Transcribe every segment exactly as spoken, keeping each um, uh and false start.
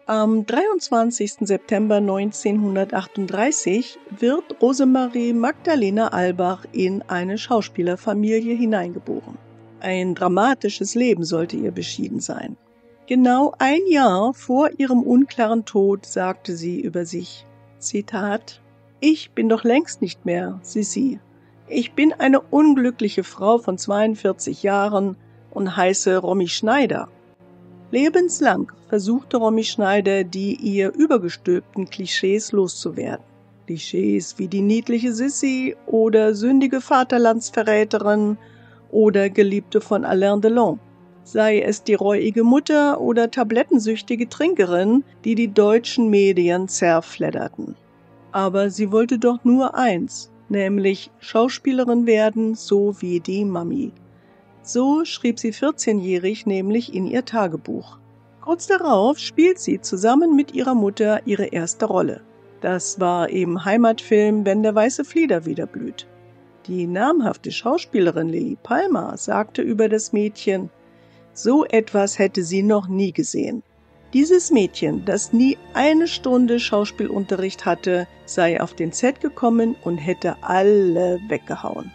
Am dreiundzwanzigsten September neunzehnhundertachtunddreißig wird Rosemarie Magdalena Albach in eine Schauspielerfamilie hineingeboren. Ein dramatisches Leben sollte ihr beschieden sein. Genau ein Jahr vor ihrem unklaren Tod sagte sie über sich, Zitat, »Ich bin doch längst nicht mehr Sissi. Ich bin eine unglückliche Frau von zweiundvierzig Jahren und heiße Romy Schneider.« Lebenslang versuchte Romy Schneider, die ihr übergestülpten Klischees loszuwerden. Klischees wie die niedliche Sissi oder sündige Vaterlandsverräterin oder Geliebte von Alain Delon. Sei es die reuige Mutter oder tablettensüchtige Trinkerin, die die deutschen Medien zerfledderten. Aber sie wollte doch nur eins, nämlich Schauspielerin werden, so wie die Mami. So schrieb sie vierzehnjährig nämlich in ihr Tagebuch. Kurz darauf spielt sie zusammen mit ihrer Mutter ihre erste Rolle. Das war im Heimatfilm Wenn der weiße Flieder wieder blüht. Die namhafte Schauspielerin Lilli Palmer sagte über das Mädchen, so etwas hätte sie noch nie gesehen. Dieses Mädchen, das nie eine Stunde Schauspielunterricht hatte, sei auf den Set gekommen und hätte alle weggehauen.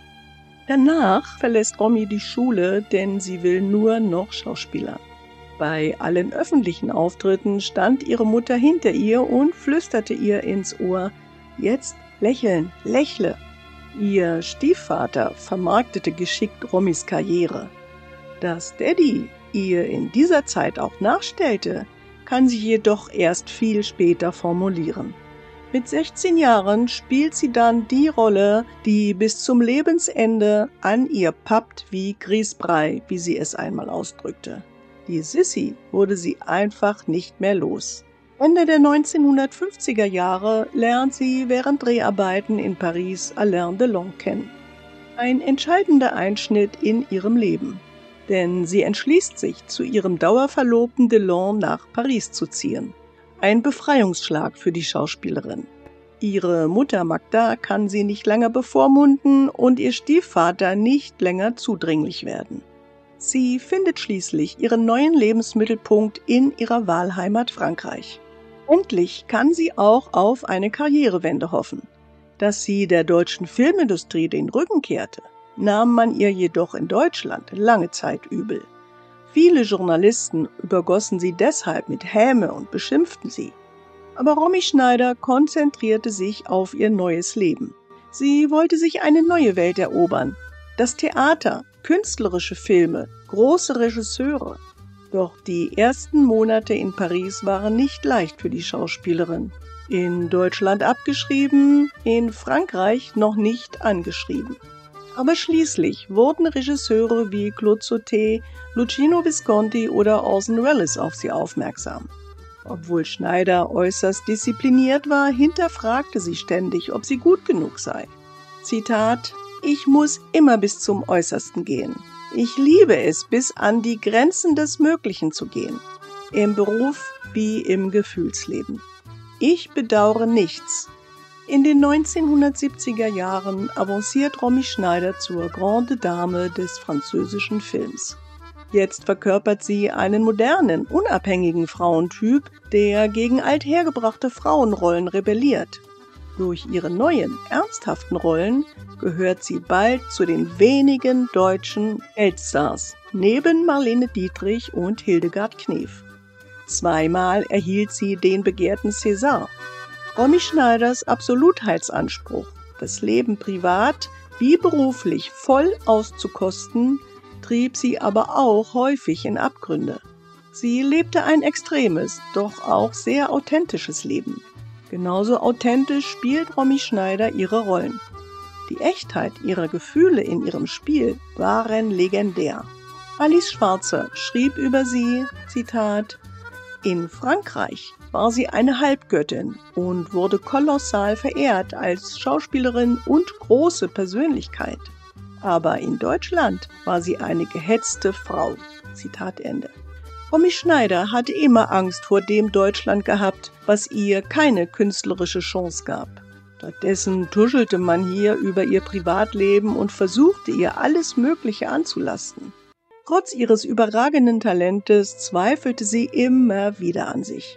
Danach verlässt Romy die Schule, denn sie will nur noch Schauspieler. Bei allen öffentlichen Auftritten stand ihre Mutter hinter ihr und flüsterte ihr ins Ohr, »Jetzt lächeln, lächle!« Ihr Stiefvater vermarktete geschickt Romys Karriere. Dass Daddy ihr in dieser Zeit auch nachstellte, kann sie jedoch erst viel später formulieren. Mit sechzehn Jahren spielt sie dann die Rolle, die bis zum Lebensende an ihr pappt wie Grießbrei, wie sie es einmal ausdrückte. Die Sissi wurde sie einfach nicht mehr los. Ende der neunzehnhundertfünfziger Jahre lernt sie während Dreharbeiten in Paris Alain Delon kennen. Ein entscheidender Einschnitt in ihrem Leben. Denn sie entschließt sich, zu ihrem Dauerverlobten Delon nach Paris zu ziehen. Ein Befreiungsschlag für die Schauspielerin. Ihre Mutter Magda kann sie nicht länger bevormunden und ihr Stiefvater nicht länger zudringlich werden. Sie findet schließlich ihren neuen Lebensmittelpunkt in ihrer Wahlheimat Frankreich. Endlich kann sie auch auf eine Karrierewende hoffen. Dass sie der deutschen Filmindustrie den Rücken kehrte, nahm man ihr jedoch in Deutschland lange Zeit übel. Viele Journalisten übergossen sie deshalb mit Häme und beschimpften sie. Aber Romy Schneider konzentrierte sich auf ihr neues Leben. Sie wollte sich eine neue Welt erobern. Das Theater, künstlerische Filme, große Regisseure. Doch die ersten Monate in Paris waren nicht leicht für die Schauspielerin. In Deutschland abgeschrieben, in Frankreich noch nicht angeschrieben. Aber schließlich wurden Regisseure wie Claude Sautet, Luchino Visconti oder Orson Welles auf sie aufmerksam. Obwohl Schneider äußerst diszipliniert war, hinterfragte sie ständig, ob sie gut genug sei. Zitat, »Ich muss immer bis zum Äußersten gehen. Ich liebe es, bis an die Grenzen des Möglichen zu gehen. Im Beruf wie im Gefühlsleben. Ich bedauere nichts.« In den neunzehnhundertsiebziger Jahren avanciert Romy Schneider zur Grande Dame des französischen Films. Jetzt verkörpert sie einen modernen, unabhängigen Frauentyp, der gegen althergebrachte Frauenrollen rebelliert. Durch ihre neuen, ernsthaften Rollen gehört sie bald zu den wenigen deutschen Weltstars, neben Marlene Dietrich und Hildegard Knef. Zweimal erhielt sie den begehrten César. Romy Schneiders Absolutheitsanspruch, das Leben privat wie beruflich voll auszukosten, trieb sie aber auch häufig in Abgründe. Sie lebte ein extremes, doch auch sehr authentisches Leben. Genauso authentisch spielt Romy Schneider ihre Rollen. Die Echtheit ihrer Gefühle in ihrem Spiel waren legendär. Alice Schwarzer schrieb über sie, Zitat, »In Frankreich war sie eine Halbgöttin und wurde kolossal verehrt als Schauspielerin und große Persönlichkeit. Aber in Deutschland war sie eine gehetzte Frau.« Zitat Ende. Romy Schneider hatte immer Angst vor dem Deutschland gehabt, was ihr keine künstlerische Chance gab. Stattdessen tuschelte man hier über ihr Privatleben und versuchte ihr alles Mögliche anzulasten. Trotz ihres überragenden Talentes zweifelte sie immer wieder an sich.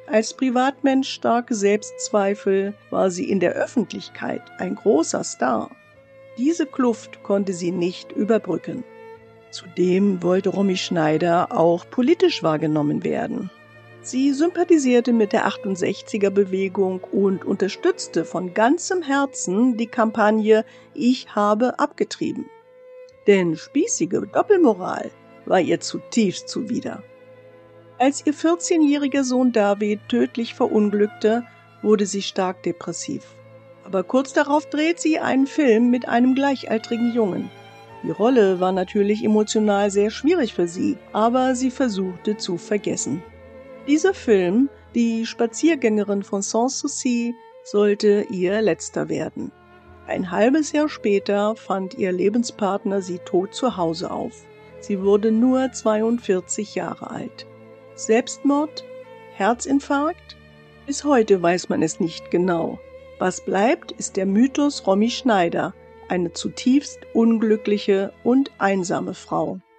Als Privatmensch starke Selbstzweifel war sie in der Öffentlichkeit ein großer Star. Diese Kluft konnte sie nicht überbrücken. Zudem wollte Romy Schneider auch politisch wahrgenommen werden. Sie sympathisierte mit der achtundsechziger-Bewegung und unterstützte von ganzem Herzen die Kampagne »Ich habe abgetrieben«. Denn spießige Doppelmoral war ihr zutiefst zuwider. Als ihr vierzehnjähriger Sohn David tödlich verunglückte, wurde sie stark depressiv. Aber kurz darauf dreht sie einen Film mit einem gleichaltrigen Jungen. Die Rolle war natürlich emotional sehr schwierig für sie, aber sie versuchte zu vergessen. Dieser Film, Die Spaziergängerin von Sanssouci, sollte ihr letzter werden. Ein halbes Jahr später fand ihr Lebenspartner sie tot zu Hause auf. Sie wurde nur zweiundvierzig Jahre alt. Selbstmord? Herzinfarkt? Bis heute weiß man es nicht genau. Was bleibt, ist der Mythos Romy Schneider, eine zutiefst unglückliche und einsame Frau.